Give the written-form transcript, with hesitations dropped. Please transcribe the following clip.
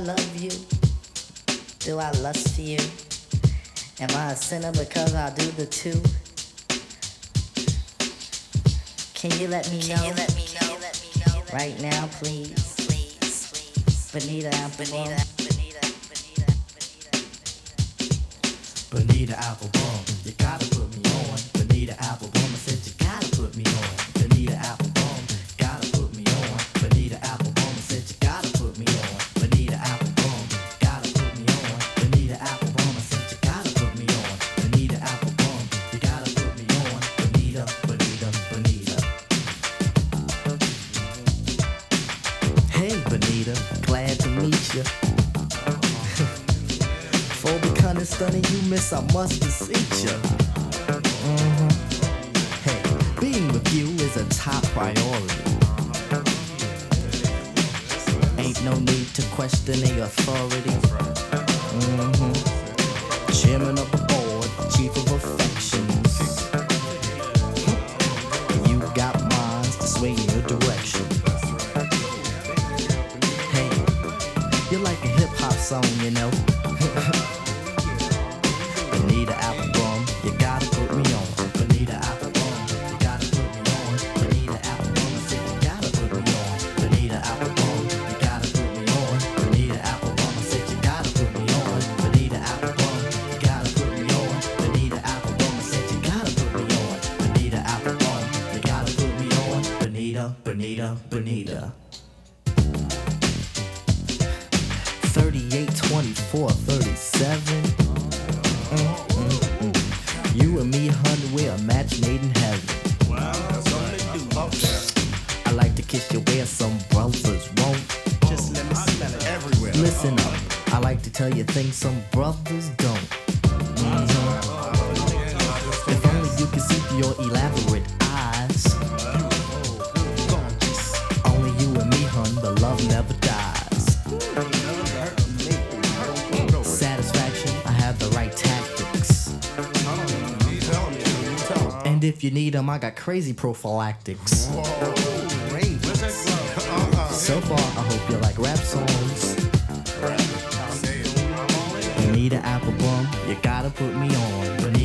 love you? Do I lust for you? Am I a sinner because I do the two? Can you let me know? Right now, please. Bonita Applebum. Bonita Applebum, you gotta put me on. Bonita Applebum, I said you gotta put me on. Bonita Applebum, gotta put me on. Bonita Applebum, I said you gotta put me on. Bonita Applebum, gotta put me on. Bonita Applebum, I said you gotta put me on. Bonita Applebum, you gotta put me on. Bonita, Bonita, Bonita. Hey Bonita, glad to meet you. For becoming stunning, you miss, I must beseech ya. Hey, being with you is a top priority. Ain't no need to question the authority. Chairman of the board, chief of affections. You got minds to sway in your direction. Hey, you're like a hip hop song, you know. Bonita Applebum, you gotta put me on. Bonita Applebum, you gotta put me on. Bonita Applebum, I said you gotta put me on. Bonita Applebum, you gotta put me on. Bonita Applebum, I said you gotta put me on. Bonita Applebum, you gotta put me on. Bonita Applebum, I said you gotta put me on. Bonita Applebum, you gotta put me on. Bonita, Bonita, Bonita. 38, 24, 37. You and me, hun, we're a match made in heaven. Wow, that's all they do. I like to kiss you where some brothers won't. Just let me smell it everywhere. Listen up, I like to tell you things some brothers don't. If only you could see through your elaborate eyes. Only you and me, hun, but love never dies. Satisfaction, I have the right tactics. And if you need them, I got crazy prophylactics. So far, I hope you like rap songs. Bonita Applebum, you gotta put me on. Bonita